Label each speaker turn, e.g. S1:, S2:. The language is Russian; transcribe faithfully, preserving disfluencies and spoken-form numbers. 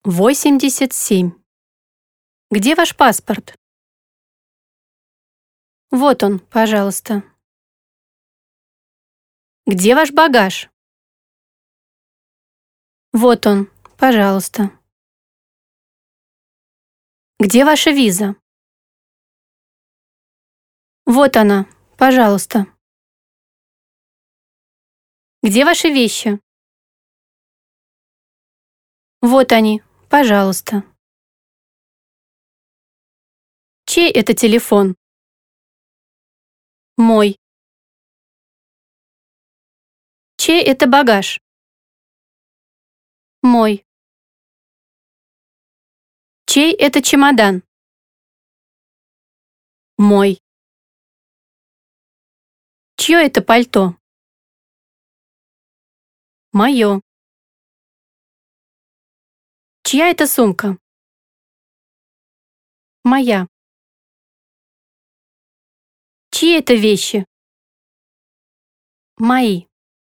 S1: восемьдесят семь. Где ваш паспорт? Вот он, пожалуйста. Где ваш багаж? Вот он, пожалуйста. Где ваша виза? Вот она, пожалуйста. Где ваши вещи? Вот они, пожалуйста. Чей это телефон? Мой. Чей это багаж? Мой. Чей это чемодан? Мой. Чье это пальто? Мое. Чья это сумка? Моя. Чьи это вещи? Мои.